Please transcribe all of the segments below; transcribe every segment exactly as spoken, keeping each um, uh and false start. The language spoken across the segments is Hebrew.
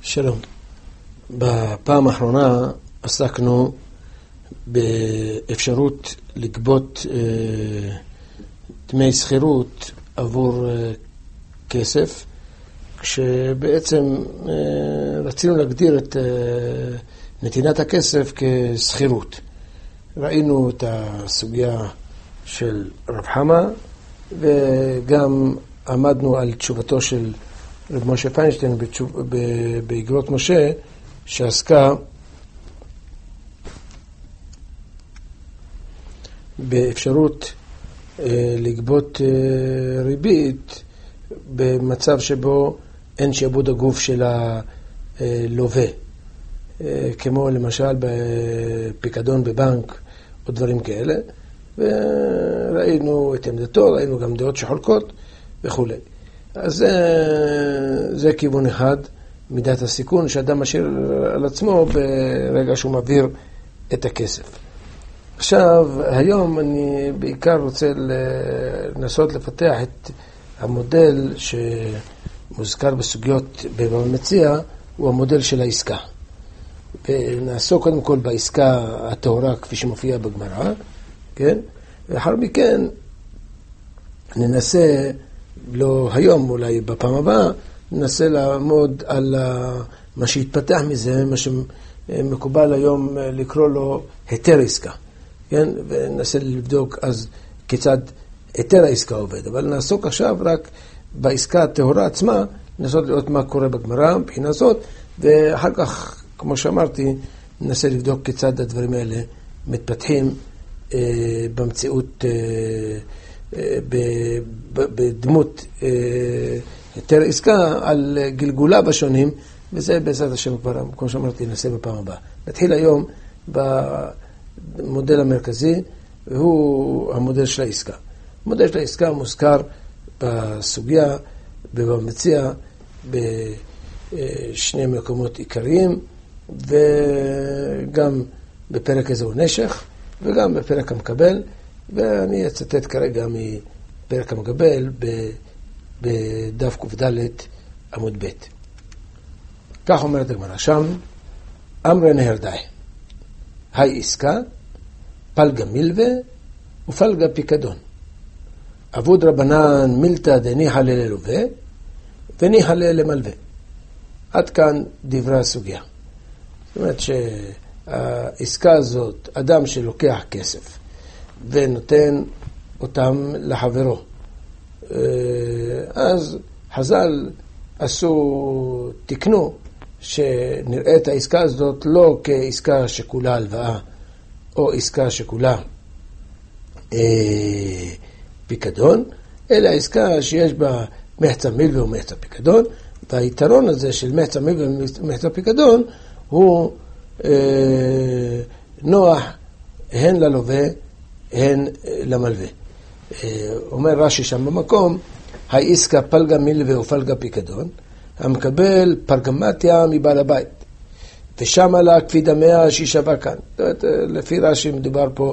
שלום. בפעם האחרונה עסקנו באפשרות לגבות אה, דמי שכירות עבור אה, כסף, כשבעצם אה, רצינו להגדיר את אה, נתינת הכסף כשכירות. ראינו את הסוגיה של רב חמה, וגם עמדנו על תשובתו של רב משה פיינשטיין באגרות משה, שעסקה באפשרות אה, לגבות אה, ריבית במצב שבו אין שעבוד הגוף של הלווה, אה, כמו למשל בפיקדון בבנק או דברים כאלה, וראינו את עמדתו, ראינו גם דעות שחולקות וכו'. אז זה, זה כיוון אחד, מידת הסיכון שאדם משאיר על עצמו ברגע שהוא מעביר את הכסף. עכשיו, היום אני בעיקר רוצה לנסות לפתח את המודל שמוזכר בסוגיות בבבא מציעא, הוא המודל של העסקה. ונעסוק קודם כל בעסקה הטהורה כפי שמופיע בגמרא, כן? ואחר מכן ננסה, לא היום, אולי בפעם הבאה, ננסה לעמוד על מה שהתפתח מזה, מה שמקובל היום לקרוא לו היתר עסקה, כן? וננסה לבדוק אז כיצד היתר העסקה עובד. אבל נעסוק עכשיו רק בעסקה הטהורה עצמה, ננסות לראות מה קורה בגמרא מבחינה זאת, ואחר כך, כמו שאמרתי, ננסה לבדוק כיצד הדברים האלה מתפתחים אה, במציאות אה, בדמות היתר עסקה על גלגוליו השונים, וזה בעזרת השם כבר, כמו שאמרתי, נעשה בפעם הבאה. נתחיל היום במודל המרכזי, והוא המודל של העסקה. המודל של העסקה מוזכר בסוגיה, בבבא מציעא, בשני מקומות עיקריים, וגם בפרק איזהו נשך, וגם בפרק המקבל, ואני אצטט כרגע מפרק המקבל בדף ק"ד עמוד ב'. כך אומרת הגמרא שם, אמרי נהרדאי, היי עסקה, פלגה מילווה ופלגה פיקדון. עבוד רבנן מילתא דניחא ללווה וניחא למלווה. עד כאן דברי הסוגיה. זאת אומרת שהעסקה הזאת, אדם שלוקח כסף ונותן אותם לחברו, אז חז"ל עשו, תקנו, שנראה את העסקה הזאת לא כעסקה שכולה הלוואה, או עסקה שכולה אה, פיקדון, אלא עסקה שיש בה מחצה מילווה ומחצה פיקדון, והיתרון הזה של מחצה מילווה ומחצה פיקדון הוא אה, נוח הן ללווה הן למלווה. אומר רש"י שם במקום, העסקה פלגה מילווה ופלגה פיקדון, המקבל פרגמטיה מבעל הבית, ושם עלה כפיד המאה שהיא שווה כאן. זאת אומרת, לפי רש"י מדובר פה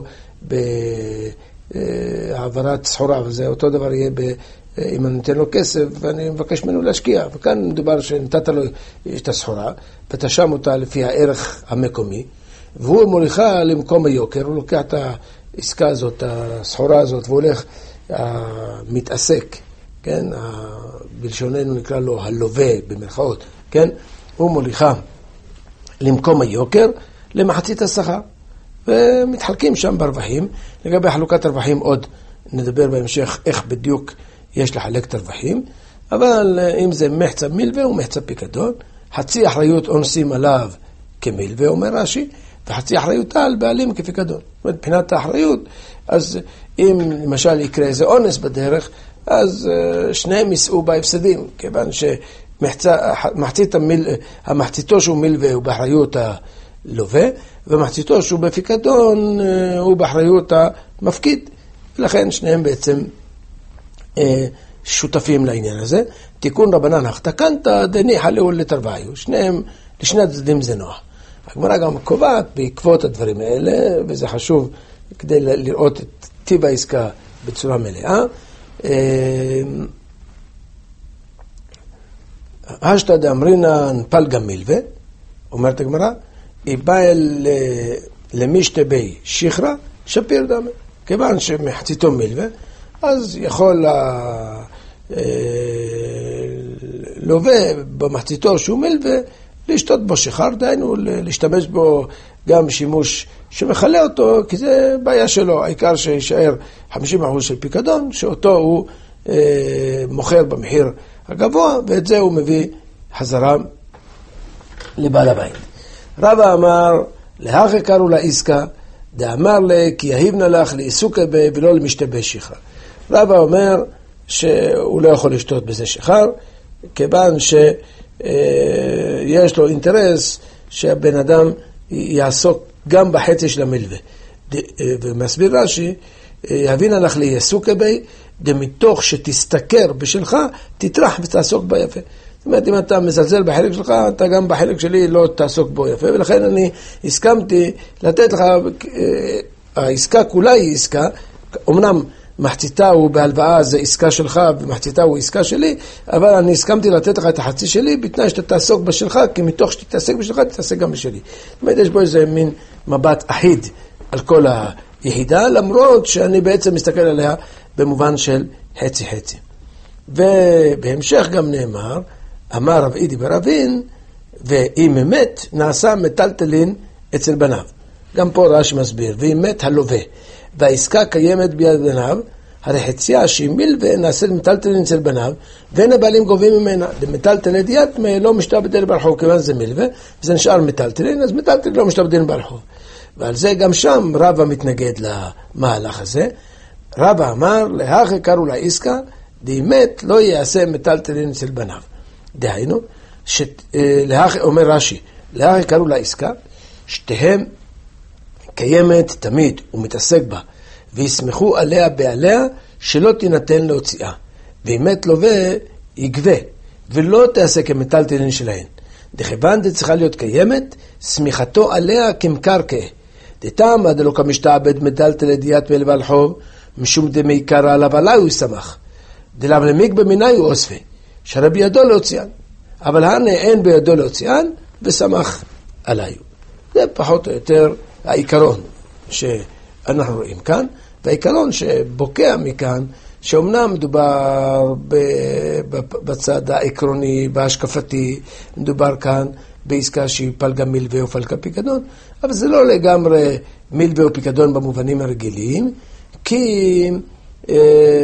בהעברת סחורה, וזה אותו דבר יהיה ב... אם אני נותן לו כסף ואני מבקש ממנו להשקיע, וכאן מדובר שנתת לו את הסחורה, ותשם אותה לפי הערך המקומי, והוא מוליכה למקום היוקר, הוא לוקח את העסקה הזאת, הסחורה הזאת, והוא הולך מתעסק, כן? בלשוננו נקרא לו הלווה במרכאות, כן? הוא מוליכה למקום היוקר, למחצית השכר, ומתחלקים שם ברווחים. לגבי חלוקת הרווחים עוד נדבר בהמשך איך בדיוק יש לחלק את הרווחים, אבל אם זה מחצה מילווה ומחצה פיקדון, חצי אחריות אונסים עליו כמילווה, אומר רש"י, וחצי אחריות על בעלים כפיקדון. זאת אומרת, מבחינת האחריות, אז אם למשל יקרה איזה אונס בדרך, אז שניהם יישאו בהפסדים, כיוון שמחצית המיל, המחציתו שהוא מילווה הוא באחריות הלווה, ומחציתו שהוא בפיקדון הוא באחריות המפקיד. ולכן שניהם בעצם שותפים לעניין הזה. תיקון רבנן החתקנתא דניחא להו לתרוויו. שניהם, לשני הצדדים זה נוח. הגמרא גם קובעת בעקבות הדברים האלה, וזה חשוב כדי לראות את טיב העסקה בצורה מלאה. אשתא דאמרינן פלגה מילווה, אומרת הגמרא, היא באה למשתה בי שכרה, שפיר דמה. כיוון שמחציתו מילווה, אז יכול לווה במחציתו שהוא מילווה, לשתות בו שכר, דיינו, להשתמש בו גם שימוש שמחלה אותו, כי זה בעיה שלו. העיקר שישאר חמישים אחוז של פיקדון, שאותו הוא אה, מוכר במחיר הגבוה, ואת זה הוא מביא חזרה לבעל הבית. רבא אמר, להכי קראו לעסקה, דאמר לה, כי יהיבנה לך לעיסוקה בה ולא למשתבש שכר. רבא אומר שהוא לא יכול לשתות בזה שכר, כיוון שיש לו אינטרס שהבן אדם יעסוק גם בחצי של המלווה. ומסביר רש"י, יבינה לך לעיסוקה בה, דמתוך שתסתכר בשלך, תטרח ותעסוק בה יפה. זאת אומרת, אם אתה מזלזל בחלק שלך, אתה גם בחלק שלי לא תעסוק בו יפה, ולכן אני הסכמתי לתת לך, העסקה כולה היא עסקה, אמנם מחציתה הוא בהלוואה זה עסקה שלך, ומחציתה הוא עסקה שלי, אבל אני הסכמתי לתת לך את החצי שלי, בתנאי שאתה תעסוק בשלך, כי מתוך שתתעסק בשלך, תתעסק גם בשלי. זאת אומרת, יש בו איזה מין מבט אחיד על כל היחידה, למרות שאני בעצם מסתכל עליה במובן של חצי חצי. ובהמשך גם נאמר, אמר רב אידי ברבין, ואם אמת נעשה מטלטלין אצל בניו. גם פה רש"י מסביר, ואם מת הלווה, והעסקה קיימת ביד בניו, הרי חציה שהיא מילווה נעשית מטלטלין אצל בניו, ואין הבעלים גובים ממנה. למטלטלי דיית לא משתבדל ברחוב, כיוון זה מילווה, וזה נשאר מטלטלין, אז מטלטלין לא משתבדל ברחוב. ועל זה גם שם רבא מתנגד למהלך הזה. רבא אמר, להכי קראו לעסקה, דאמת לא יעשה מטלטלין אצל בניו. דהיינו, להכי, אומר רש"י, להכי קראו לעסקה, שתיהם קיימת תמיד ומתעסק בה, ויסמכו עליה בעליה שלא תינתן להוציאה. ואמת לווה יגבה, ולא תעשה כמטלטלין שלהן. דכיוון צריכה להיות קיימת, סמיכתו עליה כמקרקע. דתם עד לא כמשתעבד מטלטלי דיית ולבעל חוב, משום דמי קרא עליו עליו הוא ישמח. דלם למיק במיני הוא אוספה, שרה בידו להוציאן. אבל הנה אין בידו להוציאן, ושמח עליו. זה פחות או יותר העיקרון שאנחנו רואים כאן, והעיקרון שבוקע מכאן, שאומנם מדובר בצד העקרוני, בהשקפתי, מדובר כאן בעסקה שהיא פלגה מילווה או פלגה פיקדון, אבל זה לא לגמרי מילווה או פיקדון במובנים הרגילים, כי אה,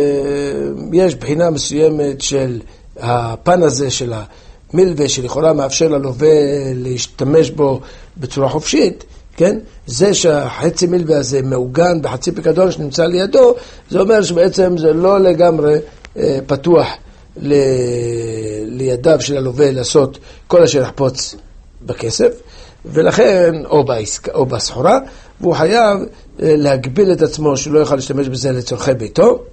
יש בחינה מסוימת של הפן הזה של המילווה, שלכאורה מאפשר ללווה להשתמש בו בצורה חופשית, כן? זה שהחצי מילווה הזה מעוגן בחצי פיקדון שנמצא לידו, זה אומר שבעצם זה לא לגמרי אה, פתוח ל... לידיו של הלווה לעשות כל אשר יחפוץ בכסף, ולכן, או בעסקה, או בסחורה, והוא חייב אה, להגביל את עצמו שלא יוכל להשתמש בזה לצורכי ביתו,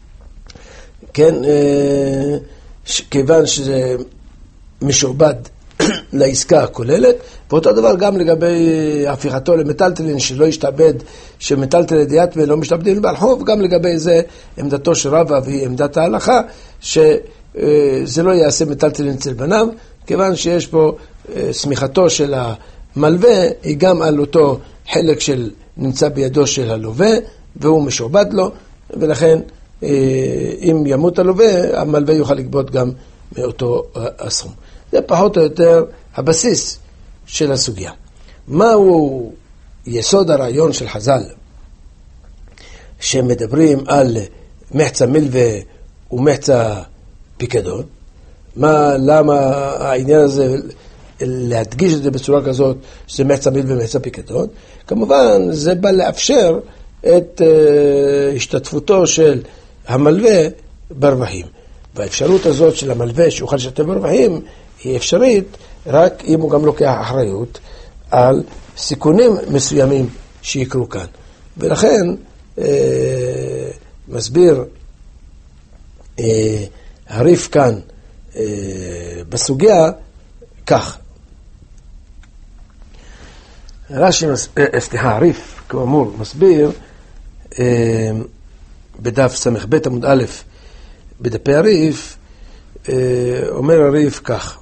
כן? אה, ש... כיוון שזה משועבד לעסקה הכוללת, ואותו דבר גם לגבי הפיכתו למטלטלין, שלא ישתעבד שמטלטלי דיית ולא משתעבדים בעל חוב, גם לגבי זה עמדתו של רבא והיא עמדת ההלכה, שזה לא יעשה מטלטלין אצל בניו, כיוון שיש פה סמיכתו של המלווה, היא גם על אותו חלק של נמצא בידו של הלווה, והוא משועבד לו, ולכן אם ימות הלווה, המלווה יוכל לגבות גם מאותו הסכום. זה פחות או יותר הבסיס של הסוגיה. מהו יסוד הרעיון של חז"ל שמדברים על מחצה מילווה ומחצה פיקדון? מה, למה העניין הזה, להדגיש את זה בצורה כזאת, שזה מחצה מילווה ומחצה פיקדון? כמובן, זה בא לאפשר את uh, השתתפותו של המלווה ברווחים. והאפשרות הזאת של המלווה שיוכל לשתף ברווחים, היא אפשרית רק אם הוא גם לוקח אחריות על סיכונים מסוימים שיקרו כאן. ולכן אה, מסביר אה, הריף כאן אה, בסוגיה כך. רש"י, סליחה, הריף, כאמור, מסביר אה, בדף סמך ב' עמוד א' בדפי הריף, אומר הריף כך,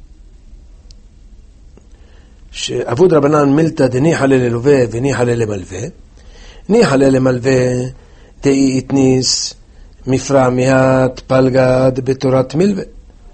שעבוד רבנן מילתא דניחא ללווה וניחא למלווה, ניחא למלווה דאי איתניס מפרע מיהת פלגד בתורת מלווה,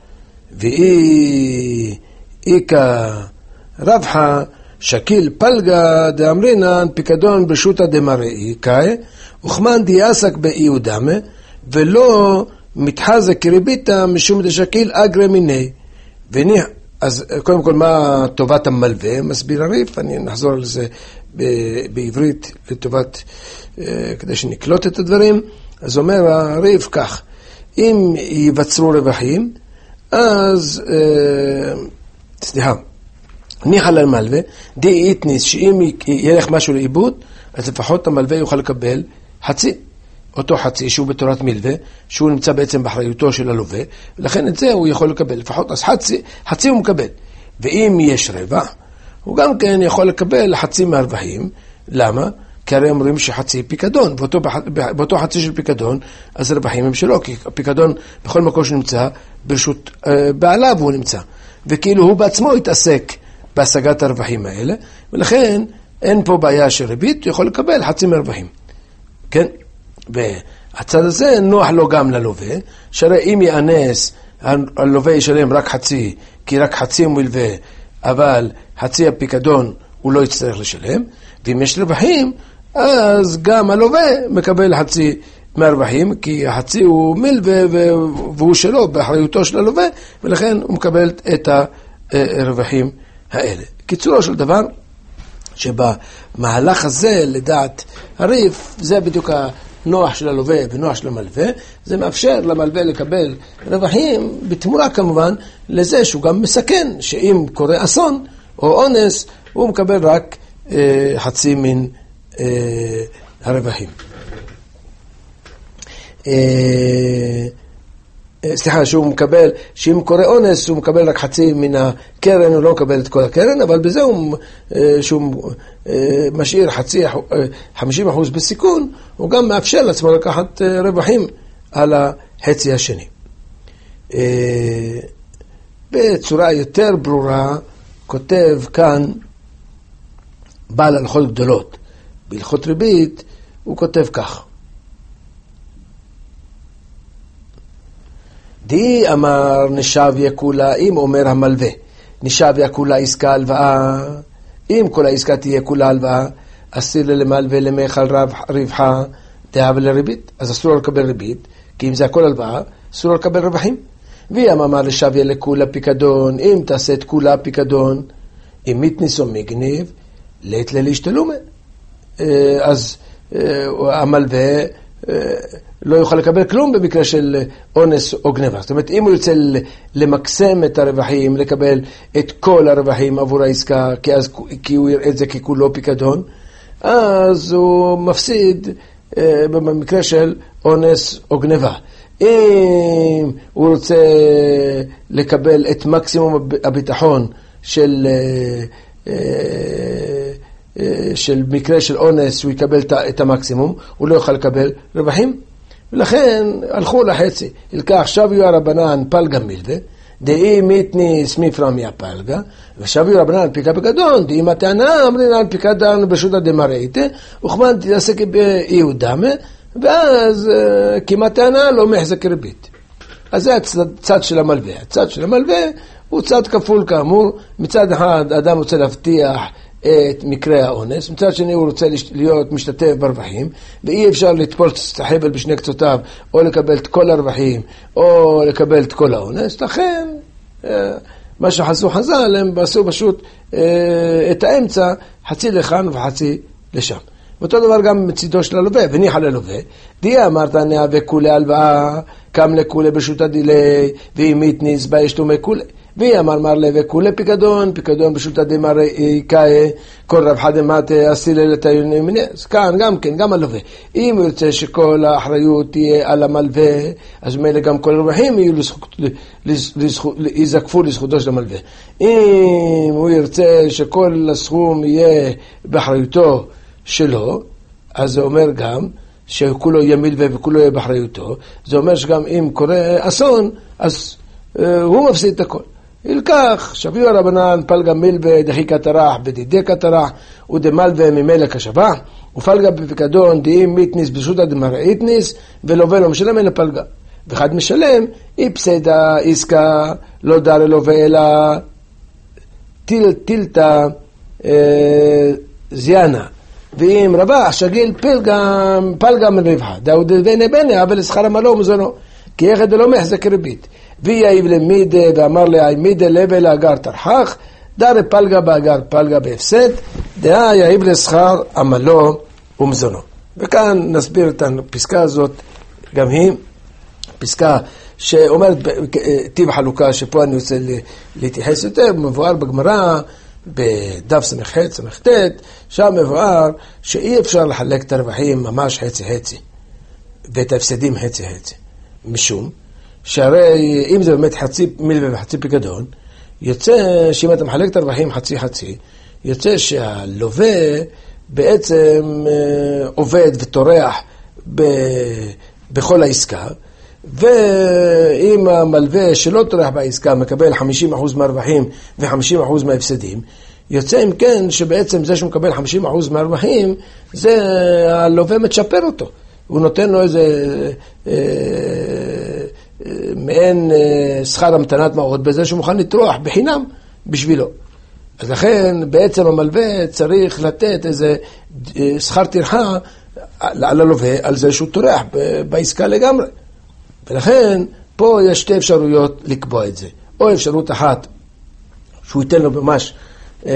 ואי איקה רבחה שקיל פלגה דאמרינן פיקדון ברשותא דמראי קאי, וכמן דיעסק באי ודמה, ולא מתחזק כריביתא משום דשקיל אגרא מיני. וניח, אז קודם כל מה טובת המלווה? מסביר הריף, אני נחזור על זה בעברית לטובת, כדי שנקלוט את הדברים. אז אומר הריף כך, אם ייווצרו רווחים, אז, סליחה, ניחא למלווה, די איתניס, שאם ילך משהו לאיבוד, אז לפחות המלווה יוכל לקבל חצי. אותו חצי שהוא בתורת מלווה, שהוא נמצא בעצם באחריותו של הלווה, ולכן את זה הוא יכול לקבל. לפחות אז חצי, חצי הוא מקבל. ואם יש רווח, הוא גם כן יכול לקבל חצי מהרווחים. למה? כי הרי אומרים שחצי פיקדון, באותו, באותו חצי של פיקדון, אז הרווחים הם שלו, כי הפיקדון בכל מקום שנמצא, ברשות בעליו הוא נמצא. וכאילו הוא בעצמו יתעסק בהשגת הרווחים האלה, ולכן אין פה בעיה של ריבית, הוא יכול לקבל חצי מהרווחים. כן? והצד הזה נוח לו גם ללווה, שהרי אם יאנס, הלווה ישלם רק חצי, כי רק חצי מלווה, אבל חצי הפיקדון הוא לא יצטרך לשלם, ואם יש רווחים, אז גם הלווה מקבל חצי מהרווחים, כי החצי הוא מלווה והוא שלו, באחריותו של הלווה, ולכן הוא מקבל את הרווחים האלה. קיצורו של דבר, שבמהלך הזה, לדעת הריף, זה בדיוק הנוח של הלווה ונוח של המלווה, זה מאפשר למלווה לקבל רווחים, בתמורה כמובן, לזה שהוא גם מסכן, שאם קורה אסון או אונס, הוא מקבל רק אה, חצי מן אה, הרווחים. אה, סליחה, שהוא מקבל, שאם קורה אונס, הוא מקבל רק חצי מן הקרן, הוא לא מקבל את כל הקרן, אבל בזה הוא, שהוא משאיר חצי, חמישים אחוז בסיכון, הוא גם מאפשר לעצמו לקחת רווחים על החצי השני. בצורה יותר ברורה, כותב כאן בעל הלכות גדולות. בהלכות ריבית, הוא כותב כך. די אמר נשב יקולה, אם אומר המלווה, נשב יקולה עסקה הלוואה, אם כל העסקה תהיה כולה הלוואה, אסיר למלווה למחל רבחה, תהב לריבית, אז אסור לקבל ריבית, כי אם זה הכל הלוואה, אסור לקבל רווחים. ואם אמר נשב יקולה פיקדון, אם תעשה את כולה פיקדון, אם מתניס או מגניב, לית ללהשתלומה. אז המלווה לא יוכל לקבל כלום במקרה של אונס או גנבה. זאת אומרת, אם הוא ירצה למקסם את הרווחים, לקבל את כל הרווחים עבור העסקה, כי, אז, כי הוא יראה את זה ככולו פיקדון, אז הוא מפסיד אה, במקרה של אונס או גנבה. אם הוא רוצה לקבל את מקסימום הביטחון של... אה, אה, של מקרה של אונס, הוא יקבל את המקסימום, הוא לא יוכל לקבל רווחים, ולכן הלכו לחצי. ילקח שוויו הרבנן פלגה מלווה, דאי מתניס מפרע מהפלגה, ושוויו הרבנן פיקה פיקדון, דאי מתענה אמרינן פיקדון ברשותא דמראיתא, וכמן תעסק באי ודמה, ואז כמתענה לא מחזק ריבית. אז זה הצד של המלווה. הצד של המלווה הוא צד כפול כאמור. מצד אחד האדם רוצה להבטיח את מקרה האונס, מצד שני הוא רוצה להיות משתתף ברווחים, ואי אפשר לטפול את החבל בשני קצותיו, או לקבל את כל הרווחים, או לקבל את כל האונס. לכן, מה שחזו חז"ל, הם עשו פשוט את האמצע, חצי לכאן וחצי לשם. ואותו דבר גם מצידו של הלווה, וניחא ללווה, דיה אמרת נהווה כולי הלוואה, קם לכולי ברשותא דילי, ואם מתניס בה ישתומי כולי. והיא אמר מר לוי כולי פיקדון, פיקדון ברשותא דמראי קאי, כל רבחה דמטה אסילה לתיוני מינס. כאן גם כן, גם הלווה. אם הוא ירצה שכל האחריות תהיה על המלווה, אז מילא גם כל הרווחים יזקפו לזכותו של המלווה. אם הוא ירצה שכל הסכום יהיה באחריותו שלו, אז זה אומר גם שכולו יהיה מלווה וכולו יהיה באחריותו. זה אומר שגם אם קורה אסון, אז הוא מפסיד את הכל. ילקח, שביעו הרבנן פלגה מילבה דחי קטרח בדידי קטרח ודמלבה ממילא כשבח ופלגה בפקדון דאים מיתניס ברשותא דמרעיתניס ולווה לא משלם אלא פלגה. ואחד משלם, איפסדה עסקה לא דרה לווה אלא טיל, טילתא אה, זיאנה. ואם רבח שגיל פלגם, פלגם רבחה, דאו דבנה בנה, אבל שכר עמלו ומזונו, כי יחד לא מחזק ריבית. ויעיב למידה ואמר לה, מידה לבל אגר תרחח, דרה פלגה באגר פלגה בהפסד, דאה יעיב לשכר עמלו ומזונו. וכאן נסביר את הפסקה הזאת, גם היא פסקה שאומרת טיב חלוקה, שפה אני רוצה להתייחס יותר, מבואר בגמרא, בדף סמך חץ, סמך תת, שם מבואר שאי אפשר לחלק את הרווחים ממש חצי חצי, ואת ההפסדים חצי חצי. משום שהרי אם זה באמת חצי מילווה וחצי פיקדון, יוצא שאם אתה מחלק את הרווחים חצי חצי, יוצא שהלווה בעצם עובד וטורח בכל העסקה, ואם המלווה שלא טורח בעסקה מקבל חמישים אחוז מהרווחים ו-חמישים אחוז מההפסדים, יוצא אם כן שבעצם זה שהוא מקבל חמישים אחוז מהרווחים, זה הלווה מצ'פר אותו. הוא נותן לו איזה אה, אה, מעין אה, שכר המתנת מעות בזה שהוא מוכן לטרוח בחינם בשבילו. אז לכן בעצם המלווה צריך לתת איזה אה, שכר טרחה על הלווה על זה שהוא טורח בעסקה לגמרי. ולכן פה יש שתי אפשרויות לקבוע את זה. או אפשרות אחת, שהוא ייתן לו ממש אה,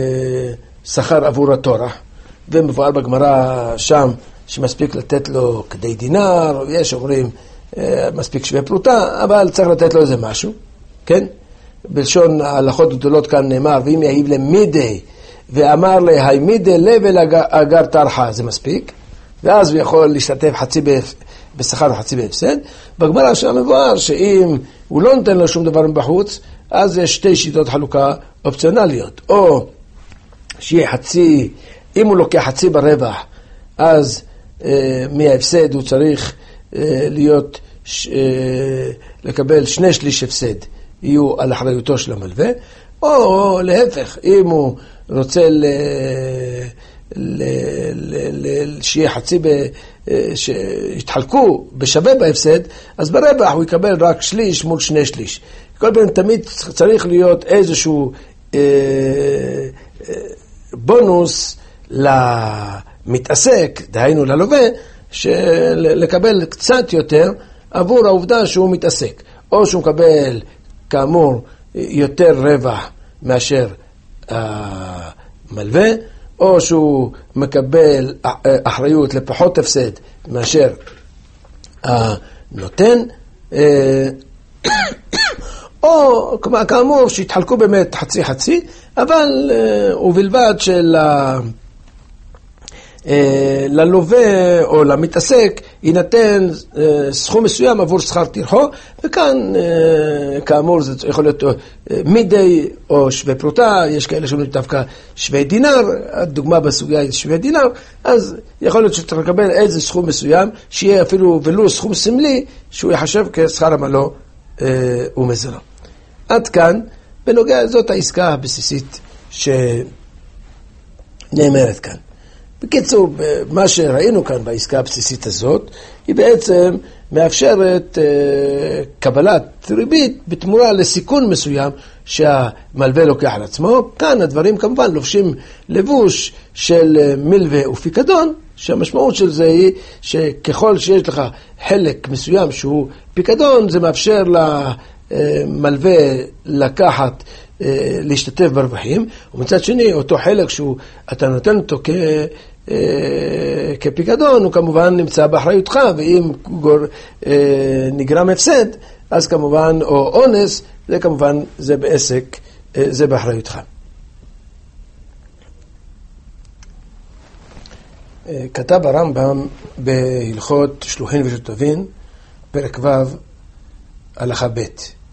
שכר עבור התורח, ומבואר בגמרא שם שמספיק לתת לו כדי דינר, יש אומרים אה, מספיק שווה פרוטה, אבל צריך לתת לו איזה משהו, כן? בלשון ההלכות גדולות כאן נאמר, ואם יהיב למידי, ואמר לה, היי מידי לבל אגר תרחה, זה מספיק, ואז הוא יכול להשתתף חצי בשכר וחצי בהפסד. בגמרא שם מבואר שאם הוא לא נותן לו שום דבר מבחוץ, אז יש שתי שיטות חלוקה אופציונליות. או שיהיה חצי, אם הוא לוקח חצי ברווח, אז אה, מההפסד הוא צריך אה, להיות, ש, אה, לקבל שני שליש הפסד, יהיו על אחריותו של המלווה, או להפך, אם הוא רוצה ל... ל... ל... ל... שיהיה חצי, ב... שיתחלקו בשווה בהפסד, אז ברווח הוא יקבל רק שליש מול שני שליש. כל פעם תמיד צריך להיות איזשהו אה, אה, בונוס למתעסק, דהיינו ללווה, לקבל קצת יותר עבור העובדה שהוא מתעסק. או שהוא מקבל כאמור יותר רווח מאשר המלווה, או שהוא מקבל אחריות לפחות הפסד מאשר הנותן, או כאמור שהתחלקו באמת חצי חצי, אבל ובלבד של ללווה או למתעסק יינתן סכום מסוים עבור שכר טרחו, וכאן כאמור זה יכול להיות מידי או שווה פרוטה, יש כאלה שאומרים דווקא שווה דינר, הדוגמה בסוגיה היא שווה דינר, אז יכול להיות שצריך לקבל איזה סכום מסוים, שיהיה אפילו ולו סכום סמלי, שהוא יחשב כשכר עמלו ומזונו. עד כאן, בנוגע זאת העסקה הבסיסית שנאמרת כאן. בקיצור, מה שראינו כאן בעסקה הבסיסית הזאת, היא בעצם מאפשרת uh, קבלת ריבית בתמורה לסיכון מסוים שהמלווה לוקח על עצמו. כאן הדברים כמובן לובשים לבוש של מילווה ופיקדון, שהמשמעות של זה היא שככל שיש לך חלק מסוים שהוא פיקדון, זה מאפשר למלווה לקחת, להשתתף ברווחים, ומצד שני אותו חלק שאתה נותן אותו כ... כפיקדון הוא כמובן נמצא באחריותך, ואם נגרם הפסד אז כמובן, או אונס, זה כמובן זה בעסק, זה באחריותך. כתב הרמב"ם בהלכות שלוחין ושותפין פרק ו' הלכה ב',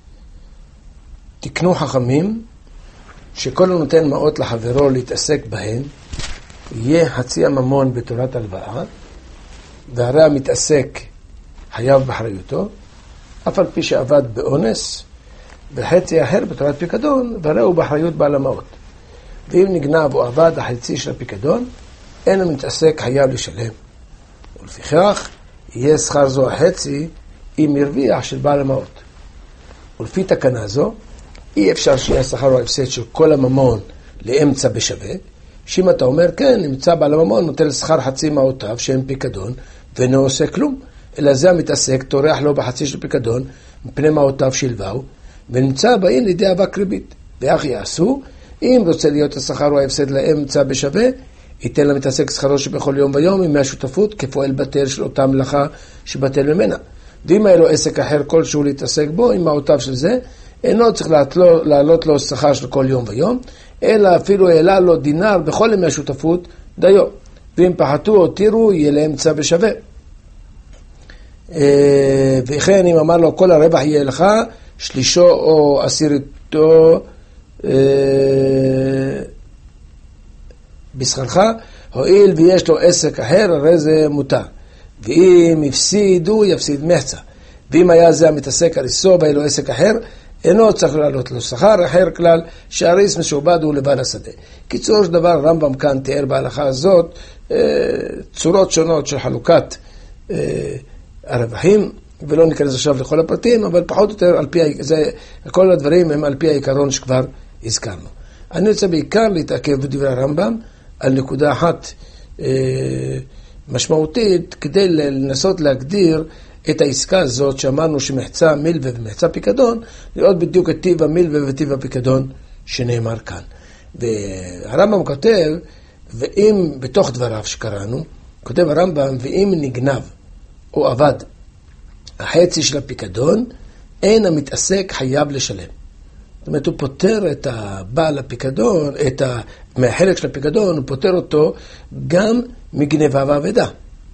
תקנו חכמים שכל הנותן מעות לחברו להתעסק בהן יהיה חצי הממון בתורת הלוואה, והרי המתעסק חייב באחריותו, אף על פי שעבד באונס, וחצי אחר בתורת פיקדון, והרי הוא באחריות בעל המעות. ואם נגנב או עבד החצי של הפיקדון, אין הוא מתעסק חייב לשלם. ולפיכך, יהיה שכר זו החצי עם הרוויח של בעל המעות. ולפי תקנה זו, אי אפשר שיהיה שכר או הפסד של כל הממון לאמצע בשווה, שאם אתה אומר כן, נמצא בעל הממון, נוטל שכר חצי מעותיו שהם פיקדון, ואינו עושה כלום, אלא זה המתעסק, תורח לו בחצי של פיקדון, מפני מעותיו שלוו, ונמצא באין לידי אבק ריבית. ואך יעשו, אם רוצה להיות השכר או ההפסד לאמצע בשווה, ייתן למתעסק שכרו שבכל יום ויום עם מהשותפות כפועל בטל של אותה מלאכה שבטל ממנה. ואם היה לו עסק אחר כלשהו להתעסק בו עם מעותיו של זה, אינו צריך לעלות, לעלות לו שכר של כל יום ויום, אלא אפילו העלה לו דינר בכל ימי השותפות דיו. ואם פחתו או תירו, יהיה לאמצע בשווה. וכן, אם אמר לו, כל הרווח יהיה לך, שלישו או עשירתו בשכרך, הואיל ויש לו עסק אחר, הרי זה מותר. ואם הפסידו, יפסיד מחצה. ואם היה זה המתעסק הריסו, והיה לו עסק אחר, אינו צריך לעלות לו שכר אחר כלל, שהריס משועבד הוא לבעל השדה. קיצור של דבר, הרמב"ם כאן תיאר בהלכה הזאת, צורות שונות של חלוקת הרווחים, ולא ניכנס עכשיו לכל הפרטים, אבל פחות או יותר, על פי, זה, כל הדברים הם על פי העיקרון שכבר הזכרנו. אני רוצה בעיקר להתעכב בדברי הרמב"ם, על נקודה אחת אה, משמעותית, כדי לנסות להגדיר את העסקה הזאת שאמרנו שמחצה מילווה ומחצה פיקדון, לראות בדיוק את טיב המילווה וטיב הפיקדון שנאמר כאן. והרמב"ם כותב, ואם בתוך דבריו שקראנו, כותב הרמב"ם, ואם נגנב או עבד החצי של הפיקדון, אין המתעסק חייב לשלם. זאת אומרת, הוא פותר את הבעל הפיקדון, את החלק של הפיקדון, הוא פותר אותו גם מגנבה ועבדה.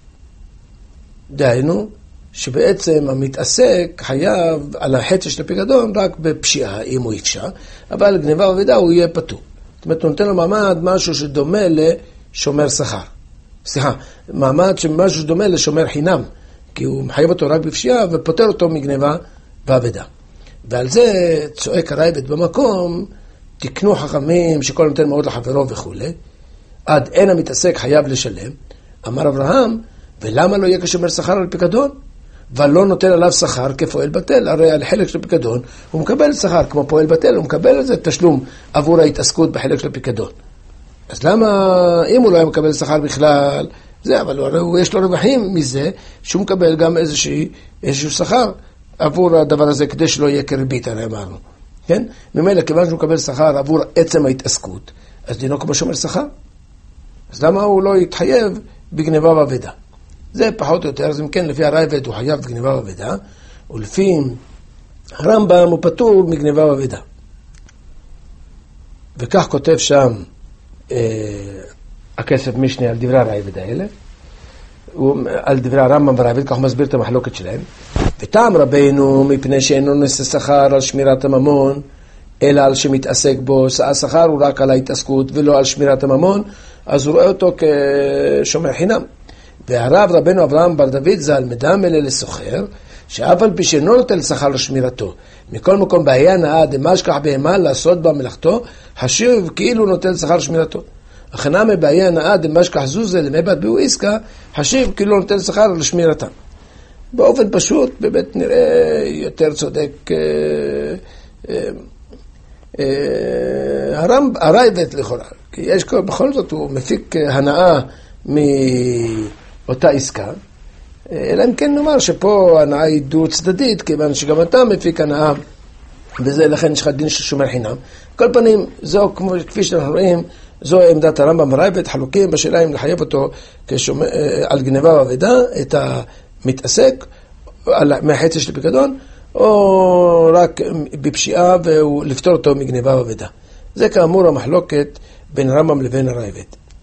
דהיינו, שבעצם המתעסק חייב על החצי של הפיקדון רק בפשיעה, אם הוא יפשע, אבל גנבה ועבדה הוא יהיה פטור. זאת אומרת, הוא נותן לו מעמד משהו שדומה לשומר שכר. סליחה, מעמד שמשהו שדומה לשומר חינם, כי הוא מחייב אותו רק בפשיעה ופותר אותו מגנבה ועבדה. ועל זה צועק הרייבד במקום, תקנו חכמים שכל נותן מאוד לחברו וכו'. עד אין המתעסק חייב לשלם. אמר אברהם, ולמה לא יהיה כשומר שכר על פיקדון? ולא נותן עליו שכר כפועל בטל. הרי על חלק של פיקדון הוא מקבל שכר כמו פועל בטל, הוא מקבל על זה תשלום עבור ההתעסקות בחלק של פיקדון. אז למה, אם הוא לא היה מקבל שכר בכלל, זה, אבל הוא, יש לו רווחים מזה, שהוא מקבל גם איזשהו, איזשהו שכר עבור הדבר הזה, כדי שלא יהיה כריבית, הרי אמרנו. כן? ממילא, כיוון שהוא מקבל שכר עבור עצם ההתעסקות, אז דינו כמו שומר שכר. אז למה הוא לא יתחייב בגניבה ועבדה? זה פחות או יותר, אז אם כן, לפי הרייבד הוא חייב בגניבה ועבדה, ולפי הרמב"ם הוא פטור מגניבה ועבדה. וכך כותב שם אה, הכסף משנה על דברי הרייבד האלה, על דברי הרמב"ם והרייבד, כך הוא מסביר את המחלוקת שלהם. וטעם רבנו, מפני שאינו נושא שכר על שמירת הממון, אלא על שמתעסק בו, השכר הוא רק על ההתעסקות ולא על שמירת הממון, אז הוא רואה אותו כשומר חינם. והרב רבנו אברהם בר דוד ז"ל מדמה לסוחר, שאף על פי שאינו נוטל שכר לשמירתו, מכל מקום בעיה נאה דמשכח בהמה לעשות בה מלאכתו, חשיב כאילו נוטל שכר לשמירתו. הכנה מבעיה נאה דמשכח זוזה למבט בהו עסקה, חשיב כאילו נוטל שכר לשמירתם. באופן פשוט, באמת נראה יותר צודק אה, אה, אה, הרמב, הרייבד לכאורה, כי יש בכל זאת, הוא מפיק הנאה מאותה עסקה, אלא אם כן נאמר שפה הנאה היא דו צדדית, כיוון שגם אתה מפיק הנאה, וזה לכן יש לך דין של שומר חינם. כל פנים, זו כמו, כפי שאנחנו רואים, זו עמדת הרמב"ם והרייבד, חלוקים בשאלה אם לחייב אותו כשומר, על גניבה ועבדה, את המתעסק, מהחצי של פיקדון, או רק בפשיעה ולפתור אותו מגניבה ועבדה. זה כאמור המחלוקת בין הרמב"ם לבין הרייבד.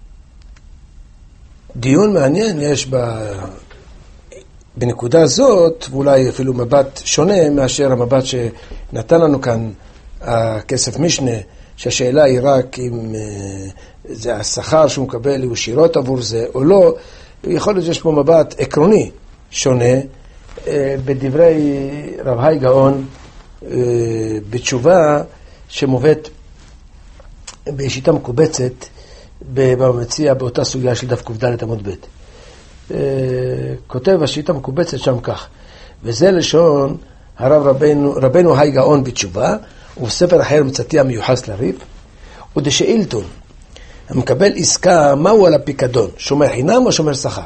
דיון מעניין יש ב... בנקודה הזאת, ואולי אפילו מבט שונה מאשר המבט שנתן לנו כאן הכסף משנה, שהשאלה היא רק אם זה השכר שהוא מקבל, הוא שירות עבור זה או לא. יכול להיות שיש פה מבט עקרוני שונה. בדברי רב היי גאון בתשובה שמובאת בשיטה מקובצת במציע באותה סוגיה של דף ק"ד עמוד ב'. כותב השיטה מקובצת שם כך, וזה לשון הרב רבנו, רבנו היי גאון בתשובה, ובספר אחר מצאתי המיוחס לריב, ודשאילתון, המקבל עסקה, מהו על הפיקדון? שומר חינם או שומר שכר?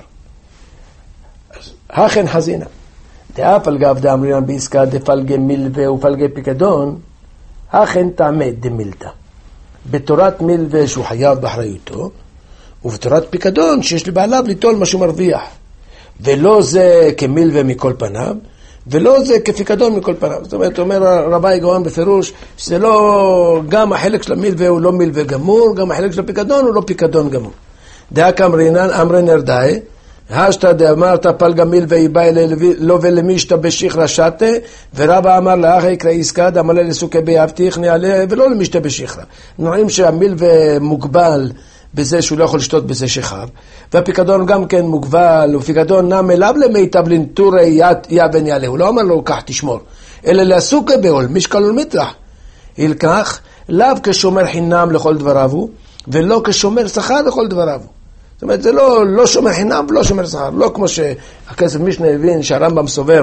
הכן חזינה. דאף על גב דאמרינן בעסקה דפלגי מלווה ופלגי פיקדון, הכן טעמי דמילתא. בתורת מלווה שהוא חייב באחריותו, ובתורת פיקדון שיש לבעליו ליטול מה שהוא מרוויח. ולא זה כמלווה מכל פניו, ולא זה כפיקדון מכל פניו. זאת אומרת, אומר רבי גאון בפירוש, שזה לא, גם החלק של המלווה הוא לא מלווה גמור, גם החלק של הפיקדון הוא לא פיקדון גמור. דאה כאמרינן, אמרי נרדאי, השתא דאמרת פלגה מלווה איבאי לא ולמישתא בשיחרא שתה, ורבא אמר לאחי יקרא עסקה דאמר לסוכי ביאבטיח נעלה ולא למישתא בשיחרא. נראים שהמלווה מוגבל בזה שהוא לא יכול לשתות בזה שחר, והפיקדון גם כן מוגבל, ופיקדון נם אליו למיטב לנטורי יבן יעלה, הוא לא אמר לו כך תשמור, אלא לעסוקי בעול, משקל ולמטרח, ילקח לאו כשומר חינם לכל דבריו הוא, ולא כשומר שכר לכל דבריו. זאת אומרת, זה לא, לא שומר חינם ולא שומר שכר, לא כמו שהכסף משנה הבין שהרמב"ם סובר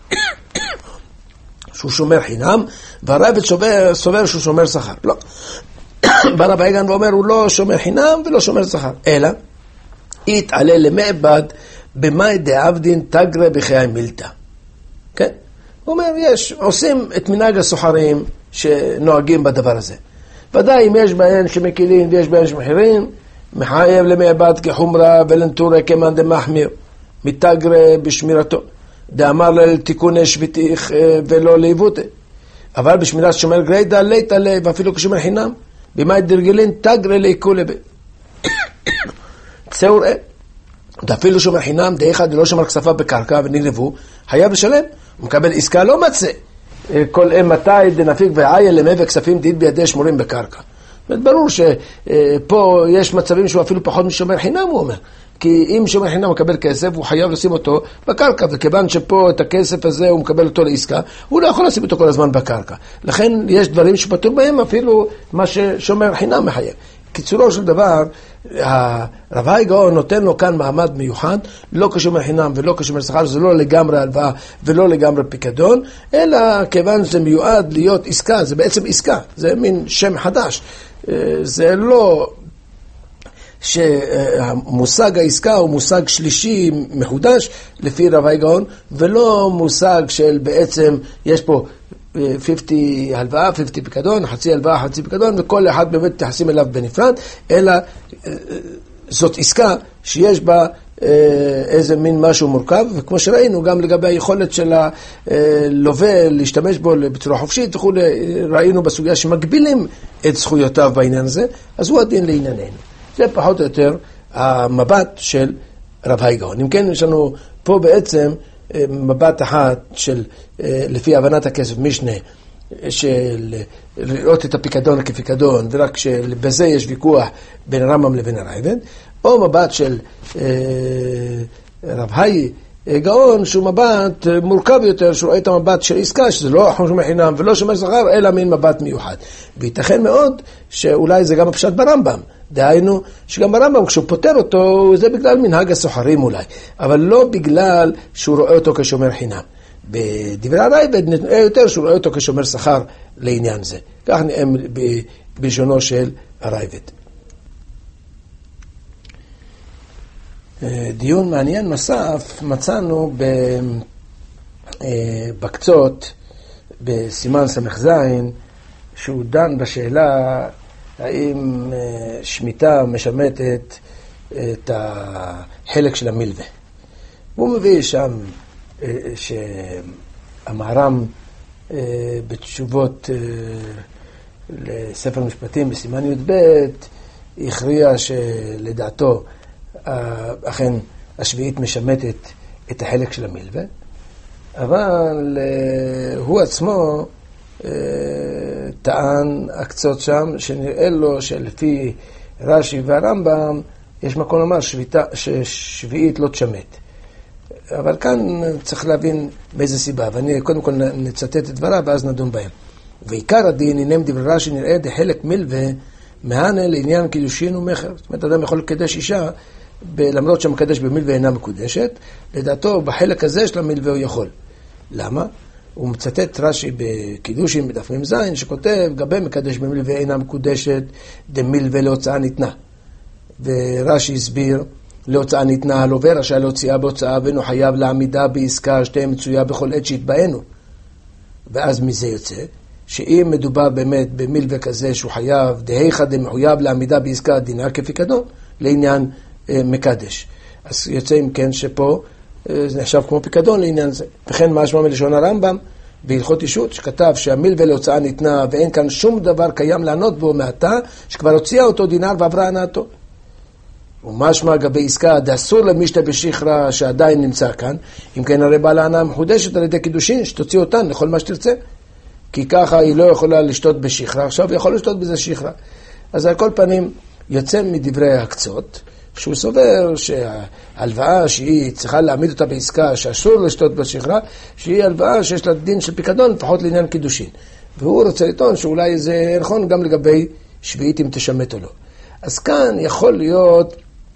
שהוא שומר חינם, והרייבד סובר, סובר שהוא שומר שכר. לא. בא רבי היגן ואומר, הוא לא שומר חינם ולא שומר שכר, אלא יתעלה למעבד במאי דעבדין תגרה בחיי מילתא. כן? הוא אומר, יש, עושים את מנהג הסוחרים שנוהגים בדבר הזה. ודאי אם יש בהן שמקילים ויש בהן שמחירים, מחייב למעבד כחומרה ולנטורי כמאן דמחמיר, מתגרה בשמירתו. דאמר לתיקוני שביתיך ולא לעיוותי. אבל בשמירת שומר גרידא ליתא לי, ואפילו כשומר חינם, במאי דרגלין תגרה לעיקולי בי. צאו ראה. ואפילו שומר חינם, די אחד ולא שומר כספיו בקרקע ונגנבו, חייב לשלם. הוא מקבל עסקה לא מצא. כל אמתי דנפיק ועיה למי וכספים דין בידי שמורים בקרקע. ברור שפה יש מצבים שהוא אפילו פחות משומר חינם, הוא אומר. כי אם שומר חינם מקבל כסף, הוא חייב לשים אותו בקרקע, וכיוון שפה את הכסף הזה הוא מקבל אותו לעסקה, הוא לא יכול לשים אותו כל הזמן בקרקע. לכן יש דברים שפטור בהם אפילו מה ששומר חינם מחייב. קיצורו של דבר, הרב היי גאון נותן לו כאן מעמד מיוחד, לא כשומר חינם ולא כשומר שכר, זה לא לגמרי הלוואה ולא לגמרי פיקדון, אלא כיוון שזה מיועד להיות עסקה, זה בעצם עסקה, זה מין שם חדש. זה לא שהמושג העסקה הוא מושג שלישי מחודש לפי רב היי גאון, ולא מושג של בעצם יש פה חמישים הלוואה, חמישים פיקדון, חצי הלוואה, חצי פיקדון, וכל אחד באמת תחסים אליו בנפרד, אלא זאת עסקה שיש בה איזה מין משהו מורכב, וכמו שראינו גם לגבי היכולת של הלווה להשתמש בו בצורה חופשית וכו', ראינו בסוגיה שמגבילים את זכויותיו בעניין הזה, אז הוא הדין לענייננו. זה פחות או יותר המבט של רב היי גאון. אם כן, יש לנו פה בעצם מבט אחת של, לפי הבנת הכסף משנה, של לראות את הפיקדון כפיקדון, ורק שבזה יש ויכוח בין הרמב"ם לבין הרייבד, או מבט של רב היי גאון, שהוא מבט מורכב יותר, שהוא רואה את המבט של עסקה, שזה לא שומר חינם ולא שומר שכר, אלא מין מבט מיוחד. וייתכן מאוד שאולי זה גם הפשט ברמב"ם. דהיינו, שגם ברמב"ם כשהוא פותר אותו, זה בגלל מנהג הסוחרים אולי, אבל לא בגלל שהוא רואה אותו כשומר חינם. בדברי הרייבד נראה יותר שהוא רואה אותו כשומר שכר לעניין זה. כך נאמר בלשונו של הרייבד. דיון מעניין נוסף מצאנו בקצות בסימן סמך זין, שהוא דן בשאלה האם שמיטה משמטת את החלק של המלווה. הוא מביא שם שהמהר"ם בתשובות לספר משפטים בסימן י"ב הכריע שלדעתו אכן השביעית משמטת את החלק של המלווה, אבל הוא עצמו טען הקצות שם שנראה לו שלפי רש"י והרמב"ם יש מקום לומר ששביעית לא תשמט. אבל כאן צריך להבין באיזה סיבה, ואני קודם כל נצטט את דבריו ואז נדון בהם. ועיקר הדין, הנה דברי רש"י נראה דחלק מלווה מהנה לעניין קידושין ומכר. זאת אומרת, אדם יכול לקדש אישה, למרות שהמקדש במלווה אינה מקודשת, לדעתו בחלק הזה של המלווה הוא יכול. למה? הוא מצטט רש"י בקידושין בדף מ"ז, שכותב, גבי מקדש במלווה אינה מקודשת, דמלווה להוצאה ניתנה. ורש"י הסביר, להוצאה ניתנה, הלווה רשאי להוציאה בהוצאה, ואינו חייב לעמידה בעסקה שתהיה מצויה בכל עת שהתבאנו. ואז מזה יוצא, שאם מדובר באמת במלווה כזה שהוא חייב, דהיכא דמחויב לעמידה בעסקה דינה כפיקדון, לעניין אה, מקדש. אז יוצא אם כן שפה אה, זה נחשב כמו פיקדון לעניין זה. וכן משמע מלשון הרמב"ם, בהלכות אישות, שכתב שהמלווה להוצאה ניתנה, ואין כאן שום דבר קיים לענות בו מעתה, שכבר הוציאה אותו דינר ועברה הנעתו. ומשמע גבי עסקה, דאסור למשתה בשכרה שעדיין נמצא כאן, אם כן הרי בעל ההנאה מחודשת על ידי קידושין, שתוציא אותן לכל מה שתרצה. כי ככה היא לא יכולה לשתות בשכרה, עכשיו היא יכולה לשתות בזה שכרה. אז על כל פנים יוצא מדברי הקצות, שהוא סובר שההלוואה שהיא צריכה להעמיד אותה בעסקה שאסור לשתות בשכרה, שהיא הלוואה שיש לה דין של פיקדון, פחות לעניין קידושין. והוא רוצה לטעון שאולי זה נכון גם לגבי שביעית אם תשמט או לא. אז כאן יכול להיות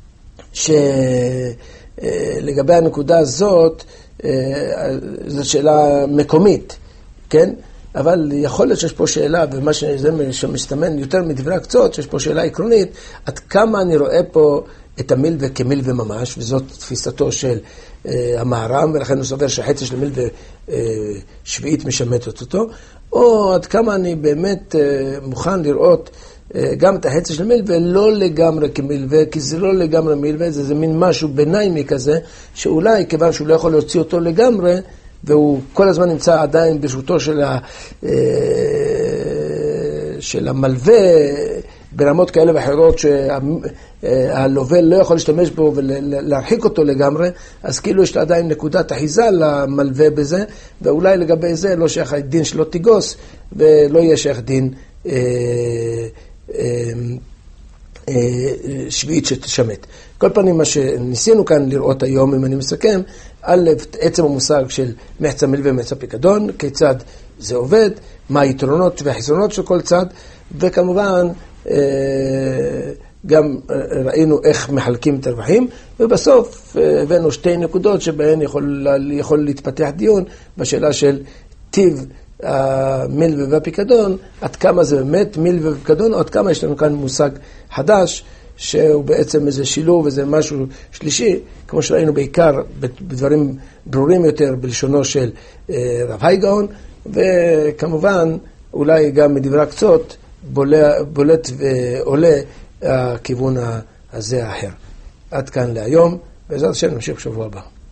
שלגבי הנקודה הזאת, זו שאלה מקומית, כן? אבל יכול להיות שיש פה שאלה, ומה שזה שמסתמן יותר מדברי הקצות, שיש פה שאלה עקרונית, עד כמה אני רואה פה את המלווה כמלווה ממש, וזאת תפיסתו של אה, המהר"ם, ולכן הוא סובר שהחצי של המלווה אה, שביעית משמטת אותו, או עד כמה אני באמת אה, מוכן לראות אה, גם את החצי של המלווה, לא לגמרי כמלווה, כי זה לא לגמרי מלווה, זה, זה מין משהו ביניימי כזה, שאולי כיוון שהוא לא יכול להוציא אותו לגמרי, והוא כל הזמן נמצא עדיין ברשותו של, ה, של המלווה ברמות כאלה ואחרות שהלווה לא יכול להשתמש בו ולהרחיק אותו לגמרי, אז כאילו יש עדיין נקודת אחיזה למלווה בזה, ואולי לגבי זה לא שייך דין שלא תיגוס ולא יהיה שייך דין אה, אה, שביעית שתשמט. כל פנים מה שניסינו כאן לראות היום, אם אני מסכם, א', עצם המושג של מחצה מלווה ומחצה פיקדון, כיצד זה עובד, מה היתרונות והחסרונות של כל צד, וכמובן גם ראינו איך מחלקים את הרווחים, ובסוף הבאנו שתי נקודות שבהן יכול, יכול להתפתח דיון בשאלה של טיב המלווה והפיקדון, עד כמה זה באמת מלווה ופיקדון, או עד כמה יש לנו כאן מושג חדש, שהוא בעצם איזה שילוב, איזה משהו שלישי, כמו שראינו בעיקר בדברים ברורים יותר בלשונו של רב הייגאון, וכמובן אולי גם מדברי הקצות בולט ועולה הכיוון הזה האחר. עד כאן להיום, בעזרת השם נמשיך בשבוע הבא.